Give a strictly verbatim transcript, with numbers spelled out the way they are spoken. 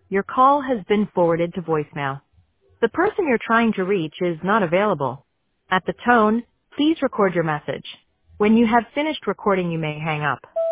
Your call has been forwarded to voicemail. The person you're trying to reach is not available. At the tone, please record your message. When you have finished recording, you may hang up.